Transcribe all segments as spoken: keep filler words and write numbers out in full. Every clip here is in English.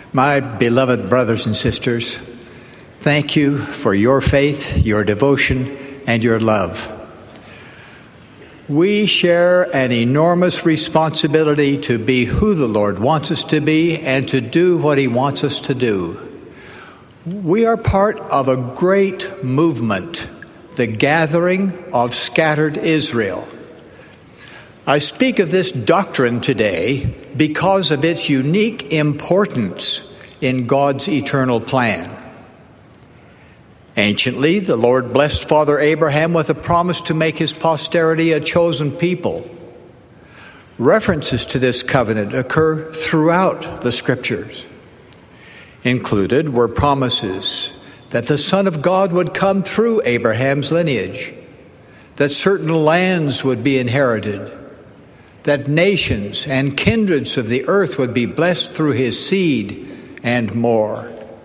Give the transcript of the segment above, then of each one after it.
My beloved brothers and sisters, thank you for your faith, your devotion, and your love. We share an enormous responsibility to be who the Lord wants us to be and to do what He wants us to do. We are part of a great movement, the gathering of scattered Israel. I speak of this doctrine today because of its unique importance in God's eternal plan. Anciently, the Lord blessed Father Abraham with a promise to make his posterity a chosen people. References to this covenant occur throughout the Scriptures. Included were promises that the Son of God would come through Abraham's lineage, that certain lands would be inherited, that nations and kindreds of the earth would be blessed through his seed, and more.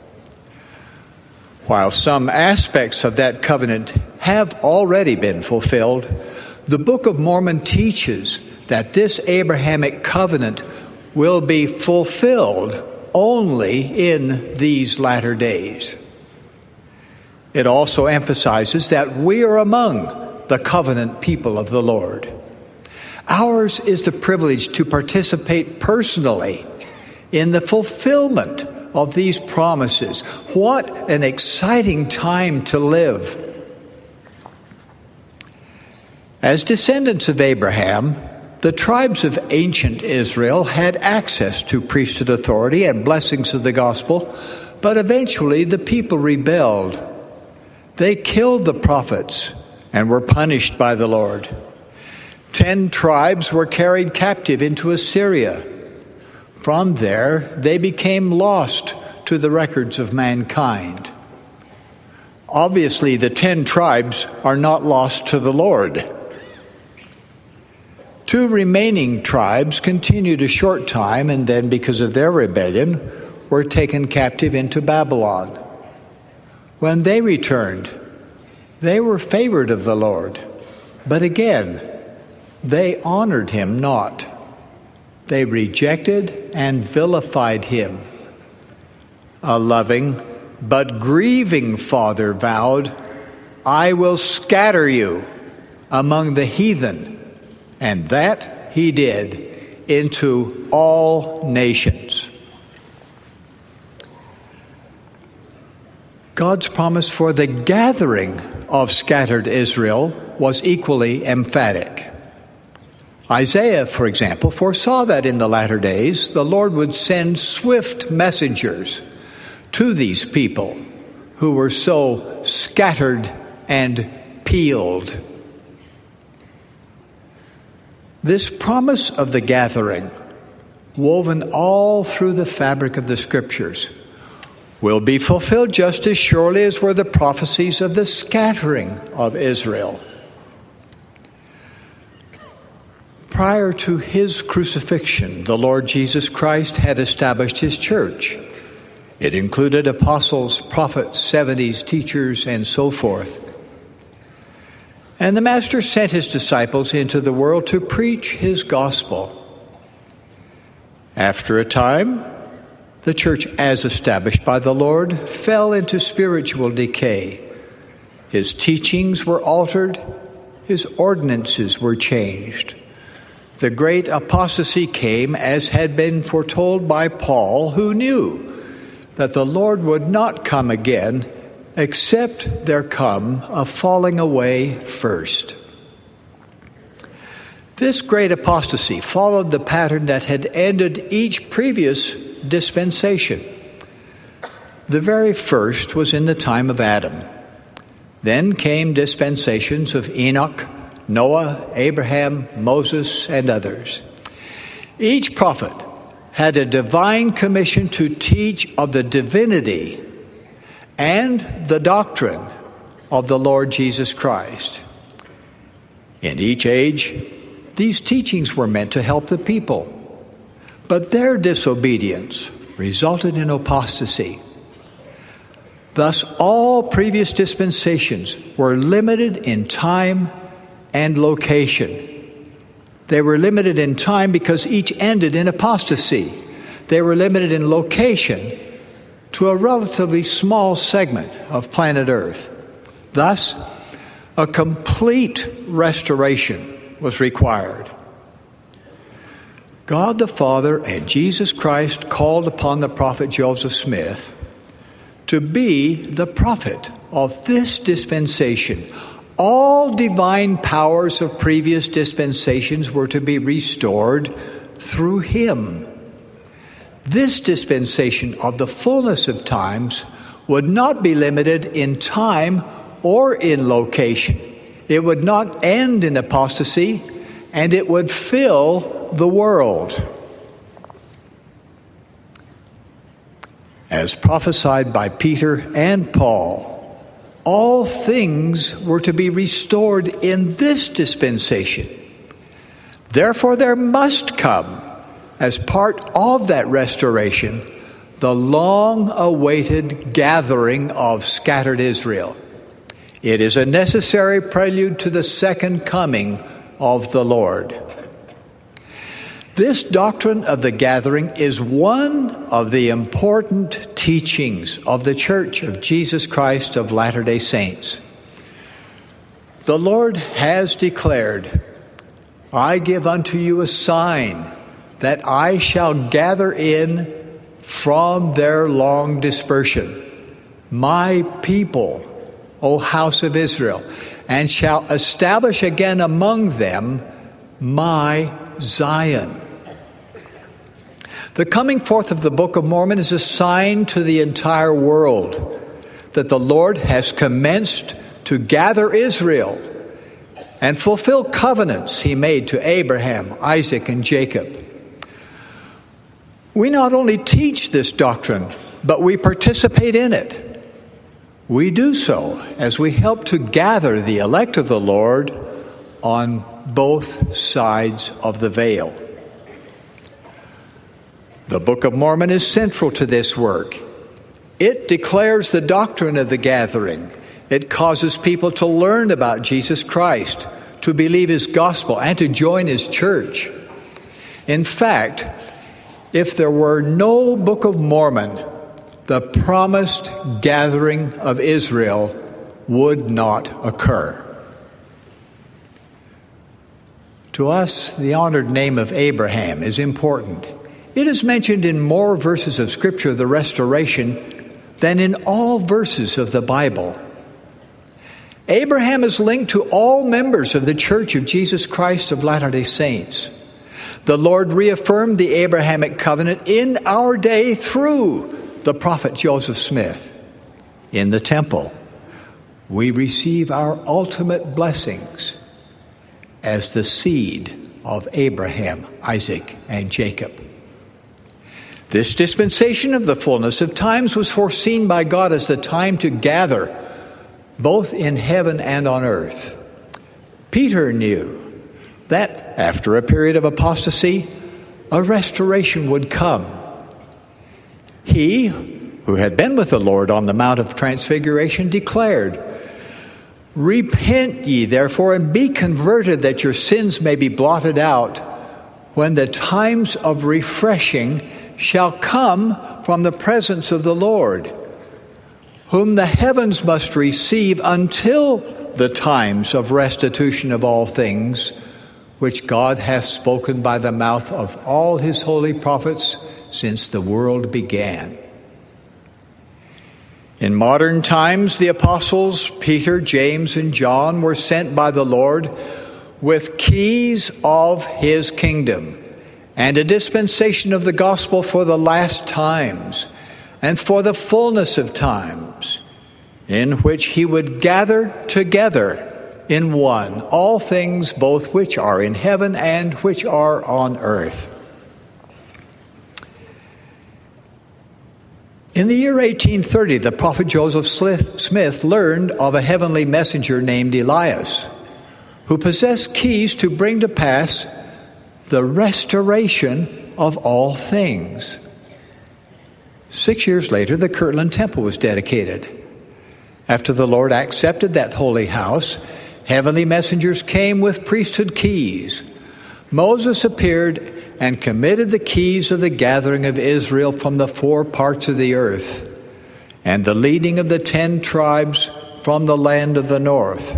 While some aspects of that covenant have already been fulfilled, the Book of Mormon teaches that this Abrahamic covenant will be fulfilled only in these latter days. It also emphasizes that we are among the covenant people of the Lord. Ours is the privilege to participate personally in the fulfillment of these promises. What an exciting time to live. As descendants of Abraham, the tribes of ancient Israel had access to priesthood authority and blessings of the gospel, but eventually the people rebelled. They killed the prophets and were punished by the Lord. Ten tribes were carried captive into Assyria. From there, they became lost to the records of mankind. Obviously, the ten tribes are not lost to the Lord. Two remaining tribes continued a short time and then, because of their rebellion, were taken captive into Babylon. When they returned, they were favored of the Lord, but again, they honored him not. They rejected and vilified him. A loving but grieving father vowed, "I will scatter you among the heathen," and that he did, into all nations. God's promise for the gathering of scattered Israel was equally emphatic. Isaiah, for example, foresaw that in the latter days the Lord would send swift messengers to these people who were so scattered and peeled. This promise of the gathering, woven all through the fabric of the Scriptures, will be fulfilled just as surely as were the prophecies of the scattering of Israel. Prior to his crucifixion, the Lord Jesus Christ had established his church. It included apostles, prophets, seventies, teachers, and so forth. And the Master sent his disciples into the world to preach his gospel. After a time, the church, as established by the Lord, fell into spiritual decay. His teachings were altered, his ordinances were changed. The great apostasy came, as had been foretold by Paul, who knew that the Lord would not come again except there come a falling away first. This great apostasy followed the pattern that had ended each previous dispensation. The very first was in the time of Adam. Then came dispensations of Enoch, Noah, Abraham, Moses, and others. Each prophet had a divine commission to teach of the divinity and the doctrine of the Lord Jesus Christ. In each age, these teachings were meant to help the people, but their disobedience resulted in apostasy. Thus, all previous dispensations were limited in time and location. They were limited in time because each ended in apostasy. they were limited in location to a relatively small segment of planet Earth. Thus, a complete restoration was required. God the Father and Jesus Christ called upon the prophet Joseph Smith to be the prophet of this dispensation. All divine powers of previous dispensations were to be restored through him. This dispensation of the fullness of times would not be limited in time or in location. It would not end in apostasy, and it would fill the world. As prophesied by Peter and Paul, all things were to be restored in this dispensation. Therefore, there must come, as part of that restoration, the long-awaited gathering of scattered Israel. It is a necessary prelude to the second coming of the Lord. This doctrine of the gathering is one of the important teachings of the Church of Jesus Christ of Latter-day Saints. The Lord has declared, "I give unto you a sign, that I shall gather in from their long dispersion my people, O house of Israel, and shall establish again among them my Zion." The coming forth of the Book of Mormon is a sign to the entire world that the Lord has commenced to gather Israel and fulfill covenants he made to Abraham, Isaac, and Jacob. We not only teach this doctrine, but we participate in it. We do so as we help to gather the elect of the Lord on both sides of the veil. The Book of Mormon is central to this work. It declares the doctrine of the gathering. It causes people to learn about Jesus Christ, to believe his gospel, and to join his church. In fact, if there were no Book of Mormon, the promised gathering of Israel would not occur. To us, the honored name of Abraham is important. It is mentioned in more verses of Scripture, the restoration, than in all verses of the Bible. Abraham is linked to all members of the Church of Jesus Christ of Latter-day Saints. The Lord reaffirmed the Abrahamic covenant in our day through the prophet Joseph Smith. In the temple, we receive our ultimate blessings as the seed of Abraham, Isaac, and Jacob. This dispensation of the fullness of times was foreseen by God as the time to gather, both in heaven and on earth. Peter knew that after a period of apostasy, a restoration would come. He, who had been with the Lord on the Mount of Transfiguration, declared, "Repent ye therefore and be converted, that your sins may be blotted out, when the times of refreshing shall come from the presence of the Lord, whom the heavens must receive until the times of restitution of all things, which God hath spoken by the mouth of all his holy prophets since the world began." In modern times, the apostles Peter, James, and John were sent by the Lord with keys of his kingdom and a dispensation of the gospel for the last times and for the fullness of times, in which he would gather together in one all things, both which are in heaven and which are on earth. In the year eighteen thirty, the prophet Joseph Smith learned of a heavenly messenger named Elias, who possessed keys to bring to pass the restoration of all things. Six years later, the Kirtland Temple was dedicated. After the Lord accepted that holy house, heavenly messengers came with priesthood keys. Moses appeared and committed the keys of the gathering of Israel from the four parts of the earth, and the leading of the ten tribes from the land of the north.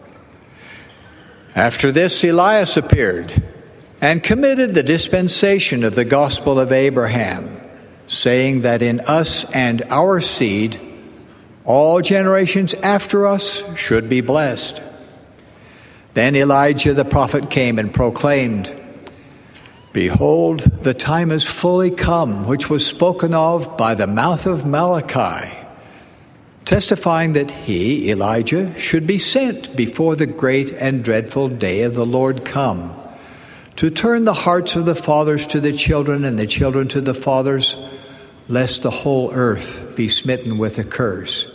After this, Elias appeared and committed the dispensation of the gospel of Abraham, saying that in us and our seed all generations after us should be blessed. Then Elijah the prophet came and proclaimed, "Behold, the time is fully come, which was spoken of by the mouth of Malachi, testifying that he, Elijah, should be sent before the great and dreadful day of the Lord come, to turn the hearts of the fathers to the children and the children to the fathers, lest the whole earth be smitten with a curse."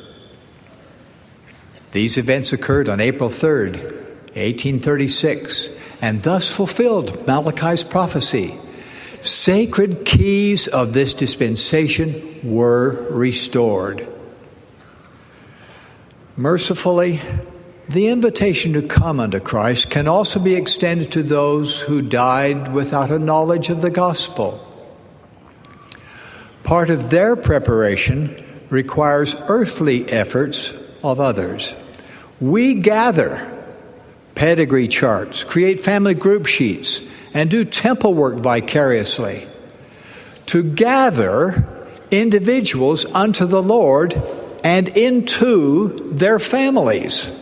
These events occurred on April third, eighteen thirty-six, and thus fulfilled Malachi's prophecy. Sacred keys of this dispensation were restored. Mercifully, the invitation to come unto Christ can also be extended to those who died without a knowledge of the gospel. Part of their preparation requires earthly efforts of others. We gather pedigree charts, create family group sheets, and do temple work vicariously to gather individuals unto the Lord and into their families.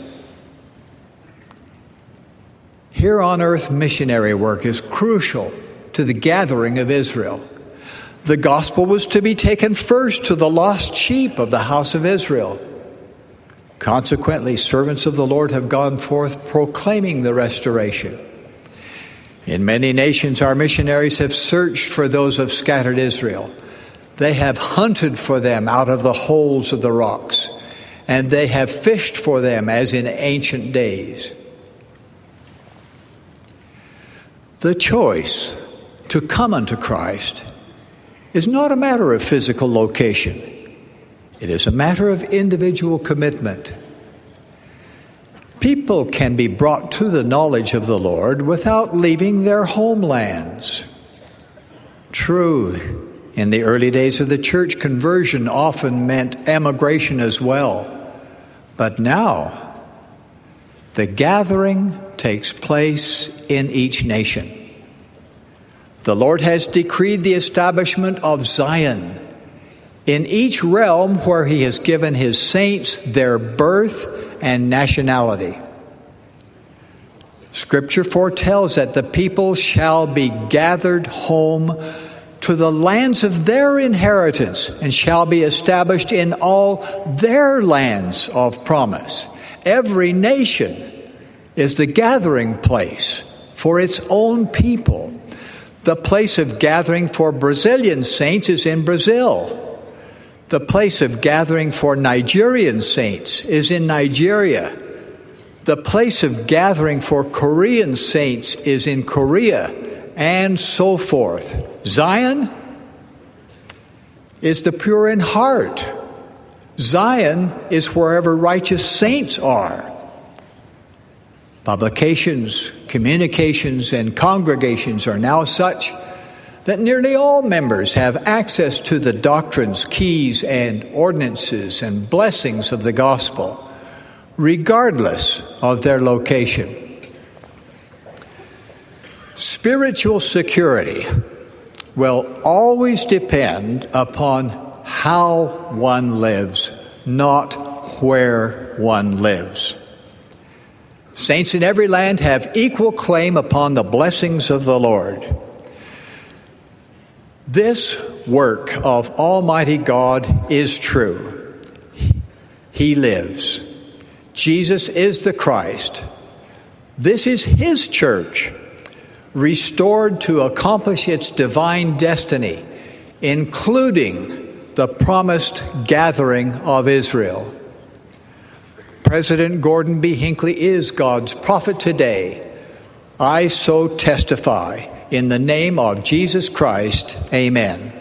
Here on earth, missionary work is crucial to the gathering of Israel. The gospel was to be taken first to the lost sheep of the house of Israel. Consequently, servants of the Lord have gone forth proclaiming the restoration. In many nations, our missionaries have searched for those of scattered Israel. They have hunted for them out of the holes of the rocks, and they have fished for them as in ancient days. The choice to come unto Christ is not a matter of physical location. It is a matter of individual commitment. People can be brought to the knowledge of the Lord without leaving their homelands. True, in the early days of the church, conversion often meant emigration as well. But now, the gathering takes place in each nation. The Lord has decreed the establishment of Zion in each realm where he has given his saints their birth and nationality. Scripture foretells that the people shall be gathered home to the lands of their inheritance and shall be established in all their lands of promise. Every nation is the gathering place for its own people. The place of gathering for Brazilian saints is in Brazil. The place of gathering for Nigerian saints is in Nigeria. The place of gathering for Korean saints is in Korea, and so forth. Zion is the pure in heart. Zion is wherever righteous saints are. Publications, communications, and congregations are now such that nearly all members have access to the doctrines, keys, and ordinances and blessings of the gospel, regardless of their location. Spiritual security will always depend upon how one lives, not where one lives. Saints in every land have equal claim upon the blessings of the Lord. This work of Almighty God is true. He lives. Jesus is the Christ. This is his church, restored to accomplish its divine destiny, including the promised gathering of Israel. President Gordon B. Hinckley is God's prophet today. I so testify. In the name of Jesus Christ, amen.